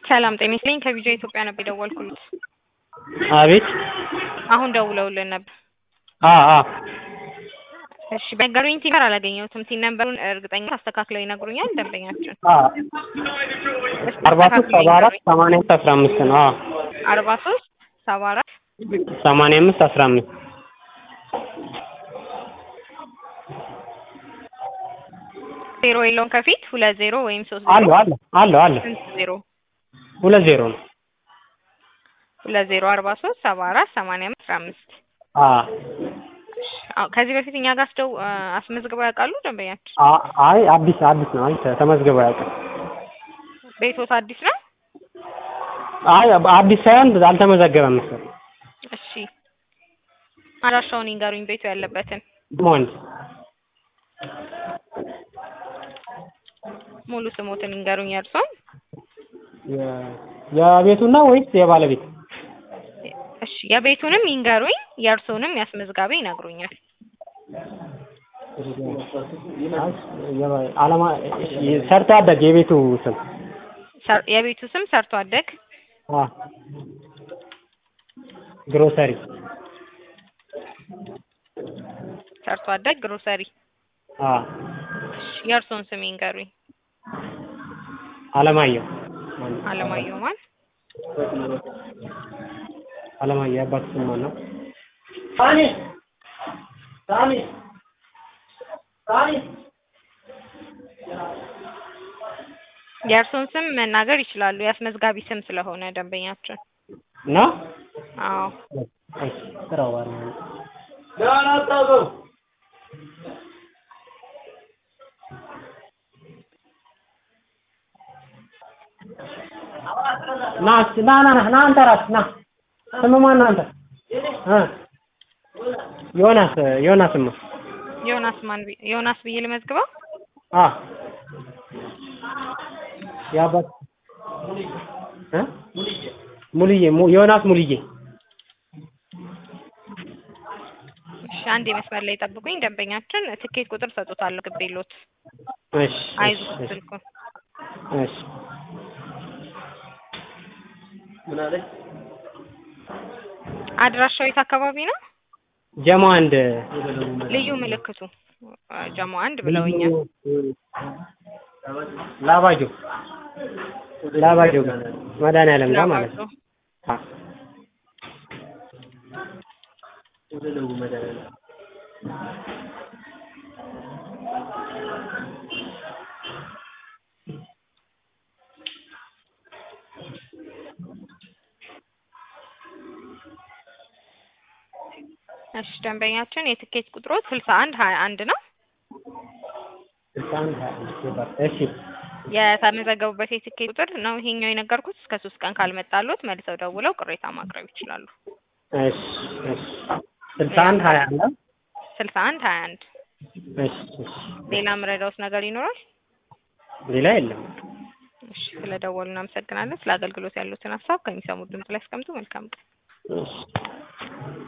ሰላም ጤና ይስጥልኝ ከቪዲዮ ኢትዮጵያ ነበር የደወልኩት። አቤት። አሁን ደውለውልን ነበር። እሺ በነገሩኝ ጋር አላገኘሁትም። ሲን ነምበሩን እርግጠኛ አስተካክለው ይነግሩኛል ደንበኛችን። 43 74 85 15 ነው። 43 74 85 15 ዜሮ የለውም ከፊት 20 ወይም 30 አለ 20 ነው 20 43 74 85 15 ከዚህ በፊት እኛ ጋር አስመዝግበው ያውቃሉ ደንበኛችን? አይ አዲስ ነው። አይ ተመዝግበው ያውቃል። ቤቶት አዲስ ነው? አይ አዲስ ሳይሆን አልተመዘገበም መሰለኝ። እሺ አድራሻውን ይንገሩኝ ቤቱ ያለበትን። ሞንድ ሙሉ ስሞትን ይንገሩኝ እርሶን። የቤቱና ወይስ የባለቤት? እሺ የቤቱንም ይንገሩኝ የእርሶንም ያስመዝጋቢ ይነግሩኛል። አለማ ሰርቶ አደግ የቤቱ ስም ሰርቶ አደግ ግሮሰሪ ሰርቶ አደግ ግሮሰሪ። የእርሶን ስም ይንገሩኝ። አለማየሁ ማን? አለማየሁ አባት ስም ማን ነው? ሳሚ የእርሶን ስም መናገር ይችላሉ ያስመዝጋቢ ስም ስለሆነ ደንበኛችን ነው። አዎ ና አንተ ራስ ና። ስም ማን ነው አንተ? ዮናስ ዮናስ ብዬ ልመዝግበው? ያባት ሙሉዬ ዮናስ ሙሉዬ። እሺ አንዴ መስመር ላይ ጠብቁኝ ደንበኛችን ትኬት ቁጥር ሰጥቶታለሁ ግቤሎት። እሺ አይዞህ ስልኩን። እሺ ምን አለች? አድራሻው የት አካባቢ ነው? ጀሞ አንድ ልዩ ምልክቱ ጀሞ አንድ ብለውኛል። ላባጆ መድኃኒዓለም ጋር ማለት ነው። እሺ ደንበኛችን የትኬት ቁጥሩ 6121 ነው። 6121 እሺ የተመዘገቡበት የትኬት ቁጥር ነው ይሄኛው የነገርኩት። እስከ 3 ቀን ካልመጣሉት መልሰው ደውለው ቅሬታ ማቅረብ ይችላሉ። እሺ 6121 6121 እሺ ሌላ ምረዳውስ ነገር ይኖራል? ሌላ የለም። እሺ ስለደወሉ እናመሰግናለን። ስለ አገልግሎት ያሉትን ሀሳብ ከሚሰሙት ድምጽ ላይ አስቀምጡ። መልካም ቀን። እሺ